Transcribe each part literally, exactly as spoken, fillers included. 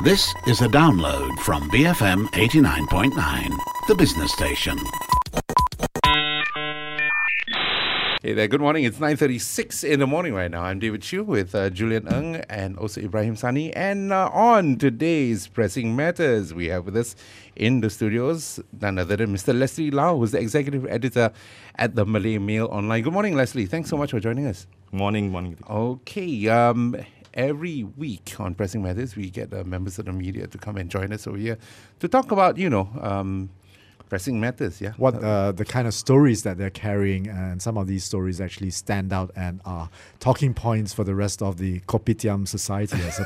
This is a download from B F M eighty-nine point nine, the business station. Hey there, good morning. It's nine thirty-six in the morning right now. I'm David Chiu with uh, Julian Ng and also Ibrahim Sani. And uh, on today's Pressing Matters, we have with us in the studios none other than Mister Leslie Lau, who's the executive editor at the Malay Mail Online. Good morning, Leslie. Thanks so much for joining us. Morning, morning. Okay, um, every week on Pressing Matters, we get uh, members of the media to come and join us over here to talk about, you know, um, pressing matters, yeah. What uh, the kind of stories that they're carrying, and some of these stories actually stand out and are talking points for the rest of the Kopitiam society, I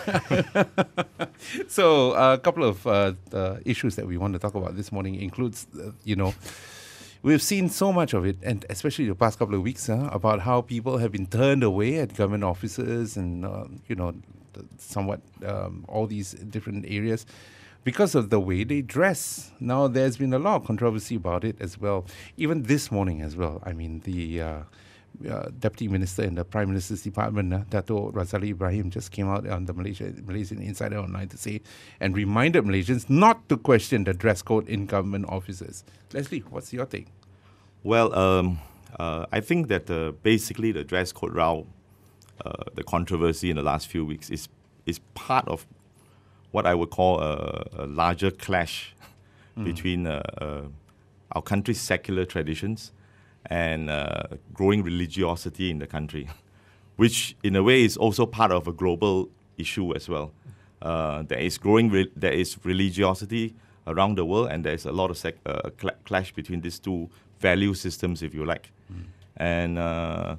suppose. So uh, a couple of uh, uh, issues that we want to talk about this morning includes, uh, you know, we've seen so much of it, and especially the past couple of weeks, uh, about how people have been turned away at government offices and, uh, you know, somewhat um, all these different areas, because of the way they dress. Now, there's been a lot of controversy about it as well. Even this morning as well. I mean, the uh, uh, Deputy Minister in the Prime Minister's Department, uh, Dato' Razali Ibrahim, just came out on the Malaysia, Malaysian Insider Online to say and reminded Malaysians not to question the dress code in government offices. Leslie, what's your take? Well, um, uh, I think that uh, basically the dress code row, uh, the controversy in the last few weeks is is part of what I would call a, a larger clash mm. between uh, uh, our country's secular traditions and uh, growing religiosity in the country, which in a way is also part of a global issue as well. Uh, there is growing, re- there is religiosity around the world, and there is a lot of sec- uh, cl- clash between these two value systems, if you like. Mm. And uh,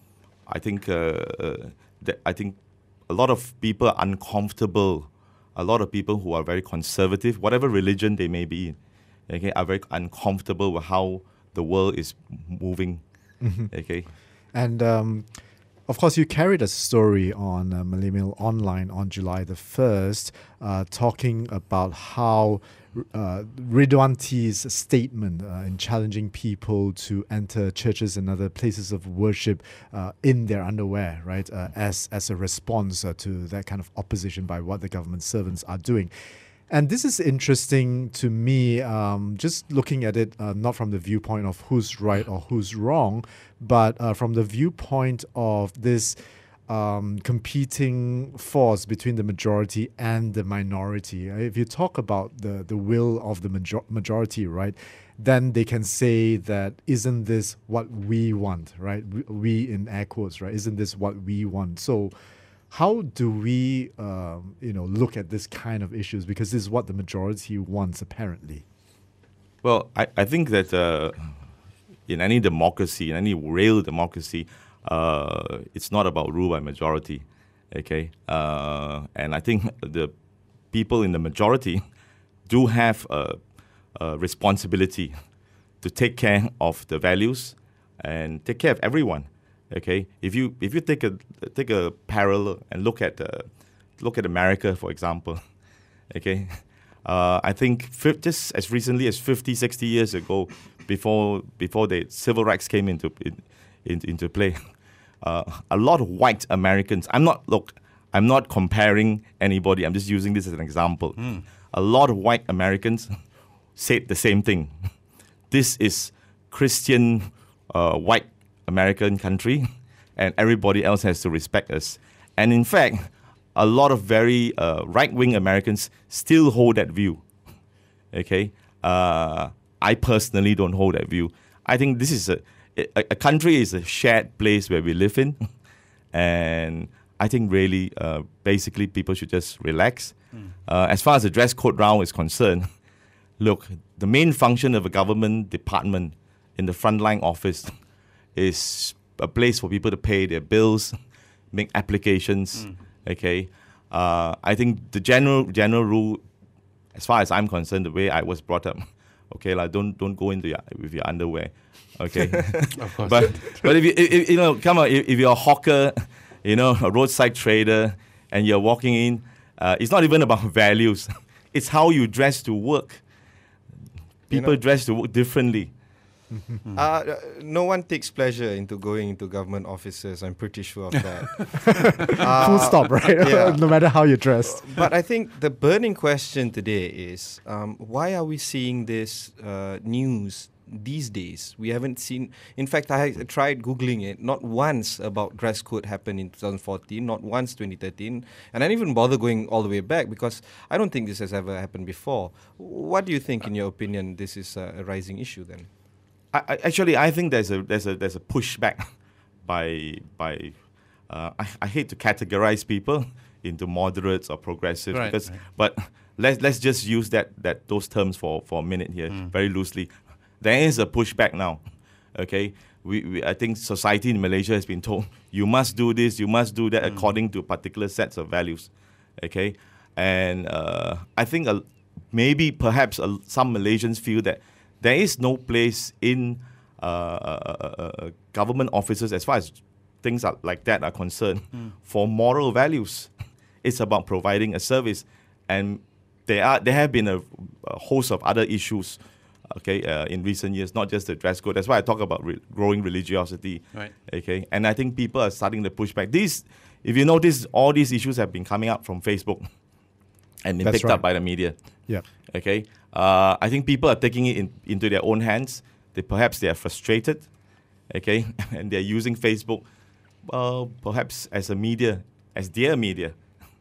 I think uh, uh, that I think a lot of people are uncomfortable. A lot of people who are very conservative, whatever religion they may be in, okay, are very uncomfortable with how the world is moving. Mm-hmm. Okay, and um, of course, you carried a story on uh, Malay Mail Online on July the first, uh, talking about how uh, Ridwan T's statement uh, in challenging people to enter churches and other places of worship uh, in their underwear, right, uh, as as a response uh, to that kind of opposition by what the government servants are doing. And this is interesting to me, um, just looking at it uh, not from the viewpoint of who's right or who's wrong, but uh, from the viewpoint of this um, competing force between the majority and the minority. If you talk about the, the will of the major- majority, right, then they can say that, isn't this what we want, right? We, we in air quotes, right? Isn't this what we want? So how do we, um, you know, look at this kind of issues? Because this is what the majority wants, apparently. Well, I, I think that uh, in any democracy, in any real democracy, uh, it's not about rule by majority, okay? Uh, and I think the people in the majority do have a, a responsibility to take care of the values and take care of everyone. Okay, if you if you take a take a parallel and look at uh, look at America, for example, okay, uh, I think fi- just as recently as fifty, sixty years ago, before before the civil rights came into in, in, into play, uh, a lot of white Americans. I'm not look. I'm not comparing anybody. I'm just using this as an example. Mm. A lot of white Americans said the same thing. This is Christian uh, white American country, and everybody else has to respect us. And in fact, a lot of very uh, right-wing Americans still hold that view. Okay, uh, I personally don't hold that view. I think this is a, a a country is a shared place where we live in, and I think really, uh, basically, people should just relax. Mm. Uh, as far as the dress code round is concerned, look, the main function of a government department in the frontline office is a place for people to pay their bills, make applications. Mm. Okay, uh, I think the general general rule, as far as I'm concerned, the way I was brought up, okay, like don't don't go into your, with your underwear. Okay, of course. But but if you if, you know, come on, if, if you're a hawker, you know, a roadside trader, and you're walking in, uh, it's not even about values. It's how you dress to work. People you know, dress to work differently. Uh, no one takes pleasure into going into government offices. I'm pretty sure of that. Full stop, right? yeah. No matter how you're dressed. But I think the burning question today is um, why are we seeing this uh, news these days? We haven't seen. In fact, I tried Googling it. Not once about dress code happened in twenty fourteen, not once twenty thirteen. And I didn't even bother going all the way back because I don't think this has ever happened before. What do you think, in your opinion, this is a, a rising issue then? I, I, actually, I think there's a there's a there's a pushback by by. Uh, I, I hate to categorize people into moderates or progressives Right, because, right. but let's let's just use that that those terms for, for a minute here, Mm. very loosely. There is a pushback now. Okay, we, we I think society in Malaysia has been told you must do this, you must do that Mm. according to particular sets of values. Okay, and uh, I think uh, maybe perhaps uh, some Malaysians feel that there is no place in uh, uh, uh, uh, government offices as far as things are like that are concerned Mm. for moral values. It's about providing a service, and there are there have been a, a host of other issues, okay, uh, in recent years, not just the dress code. That's why I talk about re- growing religiosity, Right. okay. And I think people are starting to push back. These, if you notice, all these issues have been coming up from Facebook and been That's picked right. up by the media. Yeah. Okay, uh, I think people are taking it in, into their own hands. They perhaps they are frustrated, okay, and they're using Facebook, well, perhaps as a media, as their media.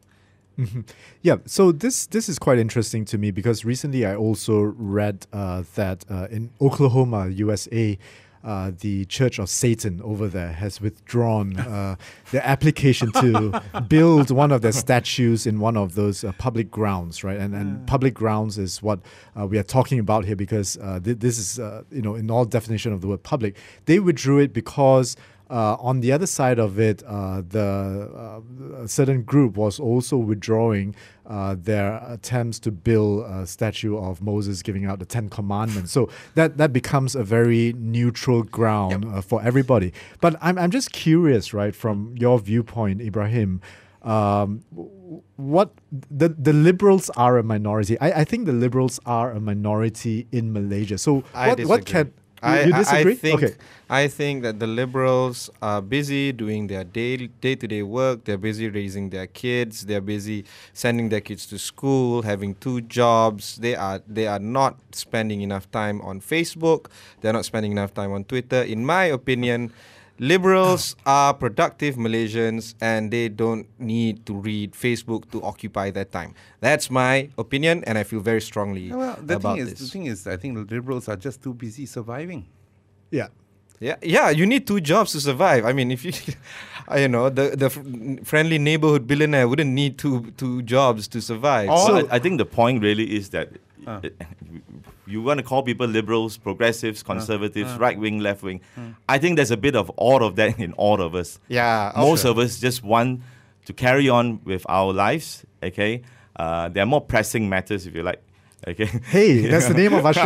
Yeah, so this this is quite interesting to me because recently I also read uh, that uh, in Oklahoma, U S A, uh, the Church of Satan over there has withdrawn uh, their application to build one of their statues in one of those uh, public grounds, right? And and public grounds is what uh, we are talking about here because uh, th- this is, uh, you know, in all definition of the word public. They withdrew it because Uh, on the other side of it, uh, the uh, a certain group was also withdrawing uh, their attempts to build a statue of Moses giving out the Ten Commandments. So that that becomes a very neutral ground uh, for everybody. But I'm I'm just curious, right, from your viewpoint, Ibrahim. Um, w- what the the liberals are a minority. I, I think the liberals are a minority in Malaysia. So I what what disagree. can you, I, you I- disagree? I think Okay. I think that the liberals are busy doing their day day to day work. They're busy raising their kids. They're busy sending their kids to school, having two jobs. They are they are not spending enough time on Facebook. They're not spending enough time on Twitter. In my opinion, liberals are productive Malaysians, and they don't need to read Facebook to occupy their time. That's my opinion, and I feel very strongly Yeah, well, the about thing is, this. the thing is, I think the liberals are just too busy surviving. Yeah. Yeah, yeah. You need two jobs to survive. I mean, if you, uh, you know, the the fr- friendly neighborhood billionaire wouldn't need two two jobs to survive. So So, I, I think the point really is that Uh. uh, you want to call people liberals, progressives, conservatives, uh. right wing, left wing. I think there's a bit of all of that in all of us. yeah, Most sure. of us just want to carry on with our lives. Okay, uh, there are more pressing matters, if you like. Okay. Hey, that's the name of our show.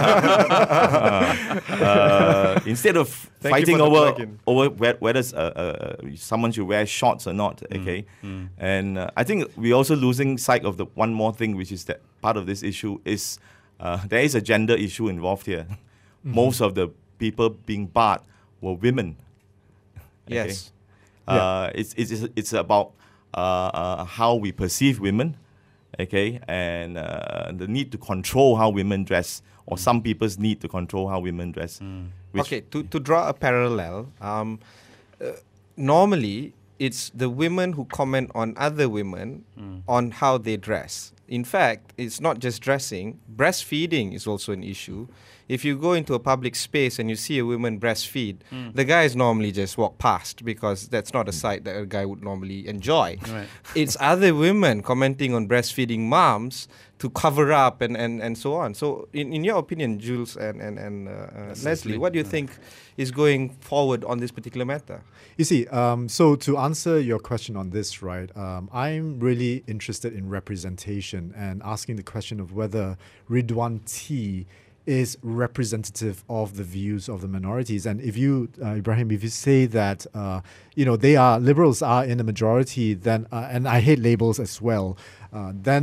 uh, instead of Thank you fighting for the over plug-in. over whe- whether uh, uh, someone should wear shorts or not, okay, and uh, I think we're also losing sight of the one more thing, which is that part of this issue is uh, there is a gender issue involved here. Most of the people being barred were women. okay? Yes. Uh, it's, it's it's about uh, uh, how we perceive women, okay, and uh, the need to control how women dress, or some people's need to control how women dress. which- Okay, to, to draw a parallel, um, uh, normally it's the women who comment on other women on how they dress. In fact, it's not just dressing, breastfeeding is also an issue. If you go into a public space and you see a woman breastfeed, the guys normally just walk past because that's not a sight that a guy would normally enjoy. Right. It's other women commenting on breastfeeding moms to cover up and, and, and so on. So in, in your opinion, Jules and, and, and uh, uh, Leslie, what do you think is going forward on this particular matter? You see, um, so to answer your question on this, right, um, I'm really interested in representation and asking the question of whether Ridwan T is representative of the views of the minorities. And if you, uh, Ibrahim, if you say that, uh, you know, they are, liberals are in the majority, then, uh, and I hate labels as well, uh, then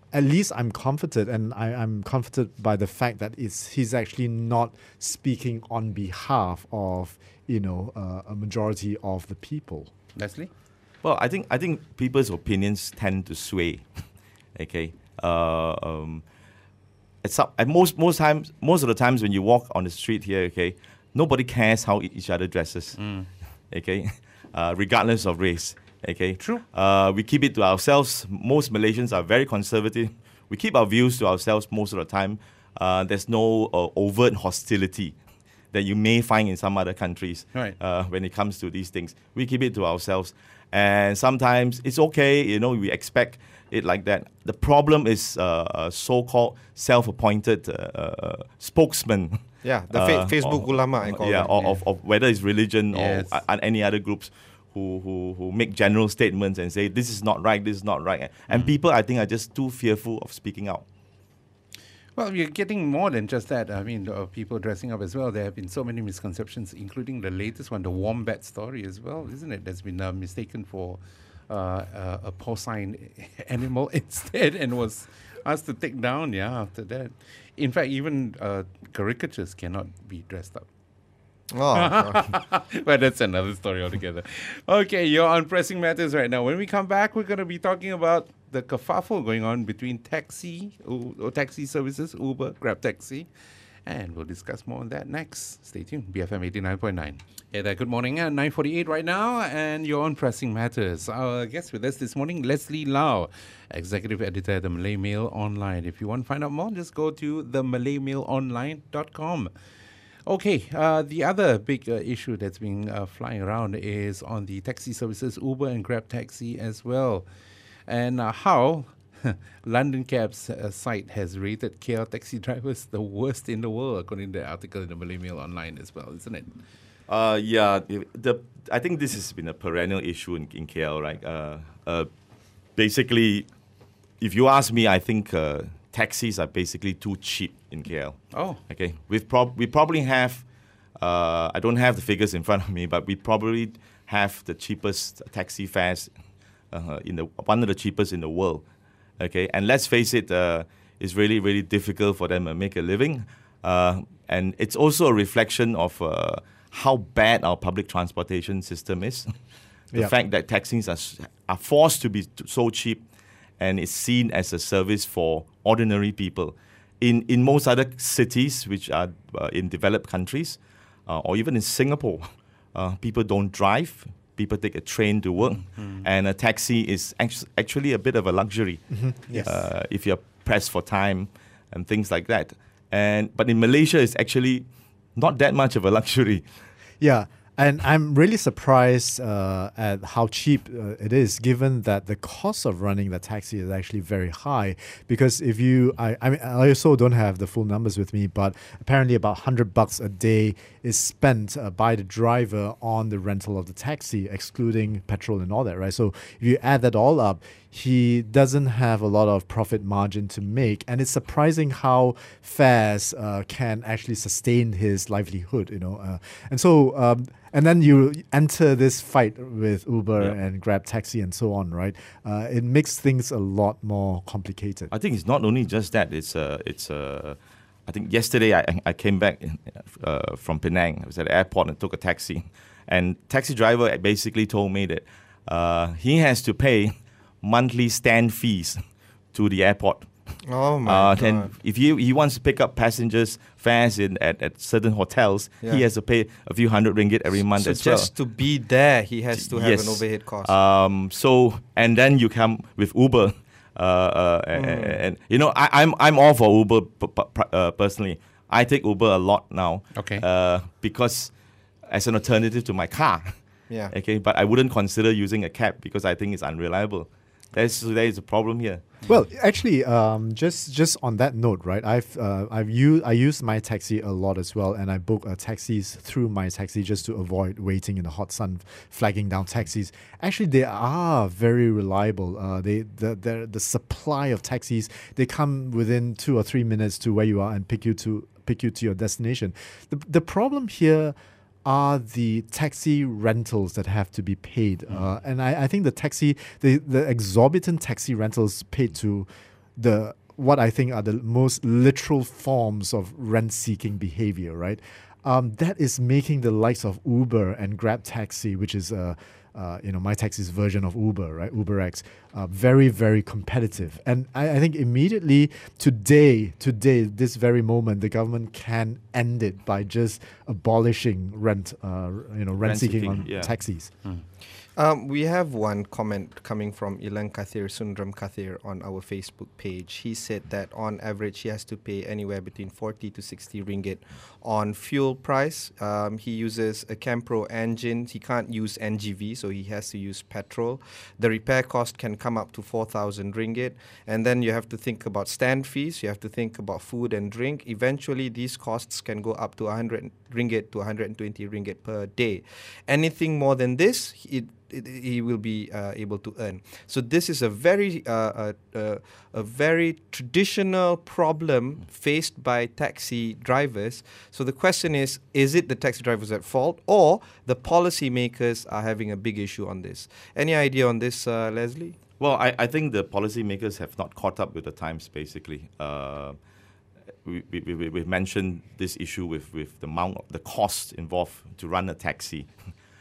at least I'm comforted, and I, I'm comforted by the fact that it's he's actually not speaking on behalf of you know uh, a majority of the people. Leslie? Well, I think I think people's opinions tend to sway. Okay. Uh, um, at, some, at most most times, most of the times when you walk on the street here, okay, nobody cares how e- each other dresses. Mm. Okay, uh, regardless of race. Okay. True. Uh, we keep it to ourselves. Most Malaysians are very conservative. We keep our views to ourselves most of the time. Uh, there's no uh, overt hostility that you may find in some other countries. Right. Uh, when it comes to these things, we keep it to ourselves. And sometimes it's okay, you know, we expect it like that. The problem is uh, a so-called self-appointed uh, uh, spokesman. Yeah, the uh, fa- Facebook or- ulama, I call yeah, them. or, Yeah. Of, of whether it's religion Yes. or uh, any other groups who, who, who make general statements and say, this is not right, this is not right. And people, I think, are just too fearful of speaking out. Well, you're getting more than just that. I mean, uh, people dressing up as well. There have been so many misconceptions, including the latest one, the wombat story as well, isn't it? That's been uh, mistaken for uh, uh, a porcine animal instead and was asked to take down, yeah, after that. In fact, even uh, caricatures cannot be dressed up. Oh, But that's another story altogether. Okay, you're on Pressing Matters right now. When we come back, we're going to be talking about the kerfuffle going on between taxi or, or taxi services, Uber, Grab Taxi, and we'll discuss more on that next. Stay tuned. B F M eighty-nine point nine. Hey there, good morning. At nine forty-eight right now, and you're on Pressing Matters. Our guest with us this morning, Leslie Lau, Executive Editor at the Malay Mail Online. If you want to find out more, just go to the malay mail online dot com. Okay, uh, the other big uh, issue that's been uh, flying around is on the taxi services, Uber and Grab Taxi as well. And uh, how London Cab's uh, site has rated K L taxi drivers the worst in the world, according to the article in the Malay Mail Online as well, isn't it? Uh, yeah, the I think this has been a perennial issue in, in K L, right? Uh, uh, basically, if you ask me, I think uh, taxis are basically too cheap in K L. Oh. Okay, we've prob- we probably have, uh, I don't have the figures in front of me, but we probably have the cheapest taxi fares, uh, in the one of the cheapest in the world. Okay, and let's face it, uh, it's really, really difficult for them to make a living. Uh, and it's also a reflection of uh, how bad our public transportation system is. The Yep. fact that taxis are, s- are forced to be t- so cheap and it's seen as a service for ordinary people. In in most other cities, which are uh, in developed countries, uh, or even in Singapore, uh, people don't drive. People take a train to work, and a taxi is act- actually a bit of a luxury. Yes. Uh, if you're pressed for time and things like that. And but in Malaysia, it's actually not that much of a luxury. Yeah, and I'm really surprised uh, at how cheap uh, it is, given that the cost of running the taxi is actually very high. Because if you, I, I mean, I also don't have the full numbers with me, but apparently about one hundred bucks a day is spent uh, by the driver on the rental of the taxi, excluding petrol and all that, right? So if you add that all up, he doesn't have a lot of profit margin to make, and it's surprising how fast uh, can actually sustain his livelihood, you know. Uh, and so, um, and then you enter this fight with Uber Yeah. and Grab Taxi and so on, right? Uh, it makes things a lot more complicated. I think it's not only just that. It's uh, it's uh, I think yesterday I I came back uh, from Penang. I was at the airport and took a taxi, and taxi driver basically told me that uh, he has to pay monthly stand fees to the airport. oh my Uh, God. then if he he wants to pick up passengers fares in at, at certain hotels, Yeah. he has to pay a few hundred ringgit every month So as well. just to be there, he has to have Yes. an overhead cost. Um, so and then you come with Uber, uh, uh, and, and you know I, I'm I'm all for Uber p- p- uh, personally. I take Uber a lot now. Okay. Uh, because as an alternative to my car. Yeah. Okay, but I wouldn't consider using a cab because I think it's unreliable. There's there is a problem here. Well, actually, um, just just on that note, right? I've uh, I've used I use my taxi a lot as well, and I book uh, taxis through my taxi just to avoid waiting in the hot sun, flagging down taxis. Actually, they are very reliable. Uh, they the, the the supply of taxis, they come within two or three minutes to where you are and pick you to pick you to your destination. The the problem here are the taxi rentals that have to be paid. Uh, and I, I think the taxi, the, the exorbitant taxi rentals paid to the what I think are the most literal forms of rent-seeking behavior, right? Um, that is making the likes of Uber and Grab Taxi, which is uh, uh, you know My Taxi's version of Uber, right? UberX, uh, very very competitive. And I, I think immediately today, today, this very moment, the government can end it by just abolishing rent, uh, you know, rent-seeking on yeah. taxis. Mm. Um, we have one comment coming from Ilan Kathir Sundram Kathir on our Facebook page. He said that on average he has to pay anywhere between forty to sixty ringgit on fuel price. Um, he uses a Campro engine. He can't use N G V, so he has to use petrol. The repair cost can come up to four thousand ringgit. And then you have to think about stand fees. You have to think about food and drink. Eventually, these costs can go up to one hundred ringgit to one hundred twenty ringgit per day. Anything more than this, it It, he will be uh, able to earn. So this is a very uh, uh, uh, a very traditional problem faced by taxi drivers. So the question is, is it the taxi drivers at fault, or the policymakers are having a big issue on this? Any idea on this, uh, Leslie? Well, I, I think the policymakers have not caught up with the times, basically. Uh, we, we, we, we've mentioned this issue with, with the amount, of, the cost involved to run a taxi.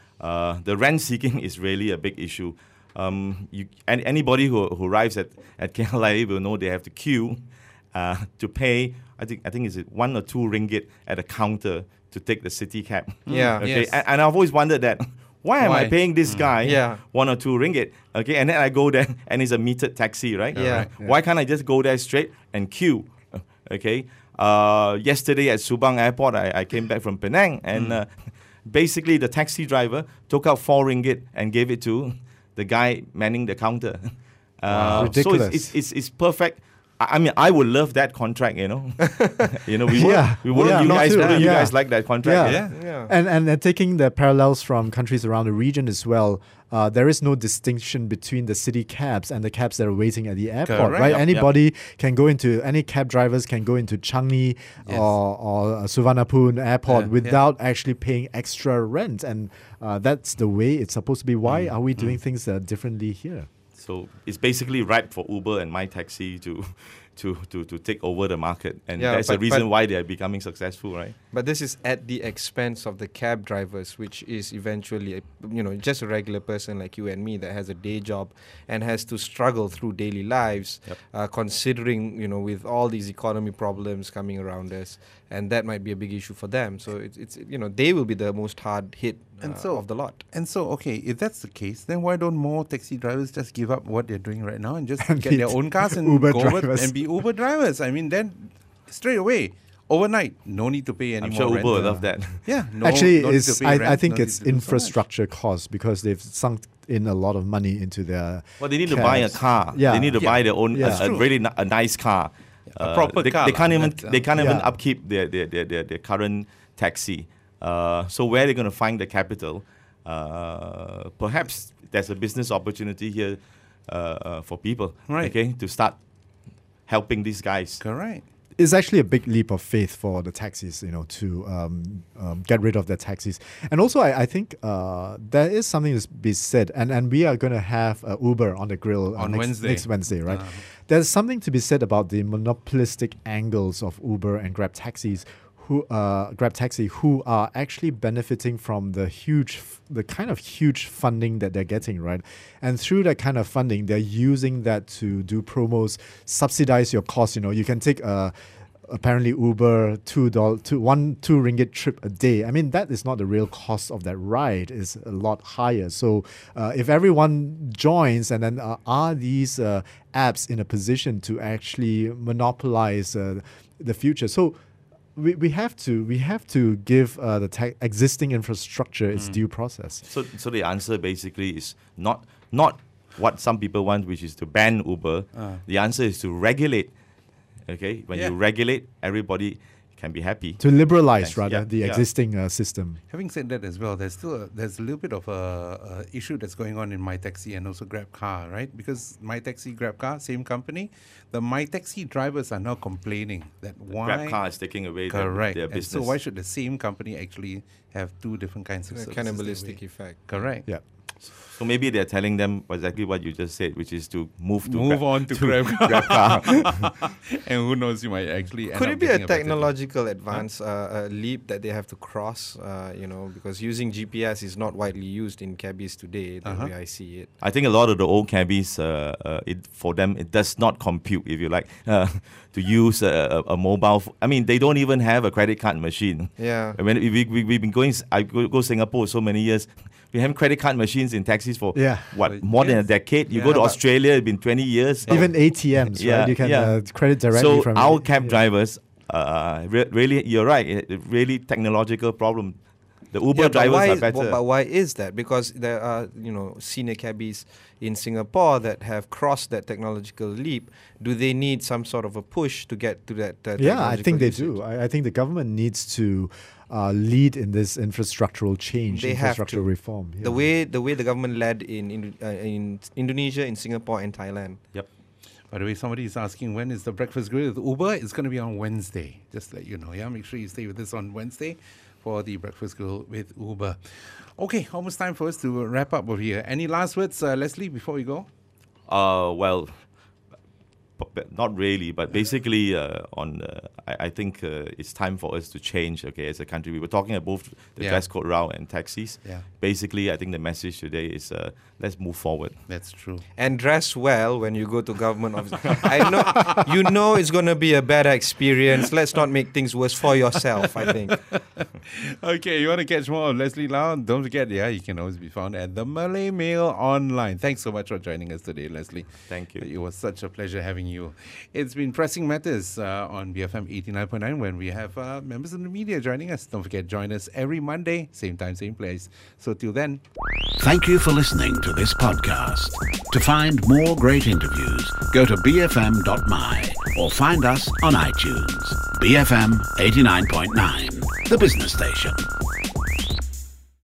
Uh, the rent seeking is really a big issue. Um, you, and anybody who, who arrives at, at K L I A will know they have to queue uh, to pay, I think I think it's one or two ringgit at a counter to take the city cab. Yeah. Okay. Yes. And, and I've always wondered that, why am Why? I paying this guy Yeah. one or two ringgit? Okay, and then I go there and it's a metered taxi, right? Yeah. Correct. Why can't I just go there straight and queue? Okay. Uh, yesterday at Subang Airport, I, I came back from Penang and uh, basically the taxi driver took out four ringgit and gave it to the guy manning the counter. Uh, Ridiculous. So it's, it's, it's, it's perfect. I I mean, I would love that contract, you know. you know, we would. Yeah. We wouldn't Yeah, you me guys, too. wouldn't you Yeah. guys like that contract? Yeah. Yeah. And, and and taking the parallels from countries around the region as well, uh, there is no distinction between the city cabs and the cabs that are waiting at the airport, Correct. right? Yep, Anybody can go into, any cab drivers can go into Changi Yes. or, or uh, Suvarnabhumi airport Yeah, without actually paying extra rent. And uh, that's the way it's supposed to be. Why are we doing things uh, differently here? So it's basically ripe for Uber and My Taxi to, to, to, to take over the market, and Yeah, that's the but- reason but- why they are becoming successful, right? But this is at the expense of the cab drivers, which is eventually, a, you know, just a regular person like you and me that has a day job and has to struggle through daily lives, Yep. uh, considering, you know, with all these economy problems coming around us, and that might be a big issue for them. So it's, it's you know, they will be the most hard hit uh, And so- of the lot. And so, okay, if that's the case, then why don't more taxi drivers just give up what they're doing right now and just And get be their own cars and Uber go over drivers. and be Uber drivers? I mean, then straight away, overnight, no need to pay any I'm more sure rent. Uber will love that. Yeah, no, Actually, no need it's, to pay I, rent, I think no it's need to do so much. infrastructure costs because they've sunk in a lot of money into their Well, they need to buy a cabs. car. Yeah. They need to Yeah. buy their own, Yeah. a, That's a true. really ni- a nice car. A proper they, car They lah. can't even That's, uh, they can't even Yeah. upkeep their their, their, their, their current taxi. Uh, so where are they going to find the capital? Uh, perhaps there's a business opportunity here uh, uh, for people, Right. okay, to start helping these guys. Correct. It's actually a big leap of faith for the taxis, you know, to um, um, get rid of their taxis. And also, I, I think uh, there is something to be said, and, and we are going to have uh, Uber on the grill uh, On next, Wednesday. next Wednesday, right? Uh-huh. There's something to be said about the monopolistic angles of Uber and Grab taxis, who uh, Grab Taxi, who are actually benefiting from the huge, f- the kind of huge funding that they're getting, right? And through that kind of funding, they're using that to do promos, subsidize your costs. You know, you can take a apparently Uber two dollar, two one two ringgit trip a day. I mean, that is not the real cost of that ride. It's a lot higher. So uh, if everyone joins, and then uh, are these uh, apps in a position to actually monopolize uh, the future? So we, we have to we have to give uh, the te- existing infrastructure its due process. So so the answer basically is not not what some people want, which is to ban Uber. Uh. The answer is to regulate. Okay, when Yeah. you regulate, everybody can be happy. To liberalize, Thanks. rather, Yeah, the yeah. existing uh, system. Having said that as well, there's still a, there's a little bit of a, a issue that's going on in My Taxi and also Grab Car, right? Because My Taxi, Grab Car, same company. The My Taxi drivers are now complaining that why Grab car is taking away their, correct. their And business. so why should the same company actually have two different kinds of A services? cannibalistic that way? effect. Correct. Yeah. So maybe they're telling them exactly what you just said, which is to move to Move Grab- on to Grab. Grab car. And who knows, you might actually end Could up it be a getting better deal. technological advance, uh, a leap that they have to cross? Uh, you know, because using G P S is not widely used in cabbies today, the Uh-huh. way I see it. I think a lot of the old cabbies, uh, uh, it, for them, it does not compute, if you like, uh, to use a, a, a mobile. F- I mean, they don't even have a credit card machine. Yeah. I mean, we, we, we've been going, I go, go Singapore so many years. We have credit card machines in taxis for, Yeah. what, But more than a yes. decade. You Yeah, go to but- Australia, it's been twenty years. Even A T Ms, Yeah, right? You can yeah. uh, credit directly So from our it. cab Yeah. drivers, uh, re- really, you're right, it- it really technological problem. The Uber Yeah, but drivers why, are is- better. but, but why is that? Because there are, you know, senior cabbies in Singapore that have crossed that technological leap. Do they need some sort of a push to get to that? Uh, Yeah, I think they technological do. usage? I, I think the government needs to uh, lead in this infrastructural change, They have infrastructural to. reform. The yeah. way the way the government led in in, uh, in Indonesia, in Singapore, and Thailand. Yep. By the way, somebody is asking when is the breakfast grill with Uber? It's going to be on Wednesday. Just let you know. Yeah, make sure you stay with us on Wednesday for the breakfast grill with Uber. Okay, almost time for us to wrap up over here. Any last words, uh, Leslie, before we go? Uh, well, b- b- not really, but basically, uh, on uh, I, I think uh, it's time for us to change. Okay, as a country, we were talking about both the Yeah. dress code route and taxis. Yeah. Basically, I think the message today is uh, let's move forward. That's true. And dress well when you go to government office. I know you know it's gonna be a better experience. Let's not make things worse for yourself. I think. Okay, you want to catch more of Leslie Lau? Don't forget, yeah, you can always be found at the Malay Mail online. Thanks so much for joining us today, Leslie. Thank you. It was such a pleasure having you. It's been Pressing Matters uh, on B F M eighty-nine point nine when we have uh, members of the media joining us. Don't forget, join us every Monday, same time, same place. So till then, Thank you for listening to this podcast. To find more great interviews, go to b f m dot m y or find us on iTunes. B F M eighty-nine point nine, the business station.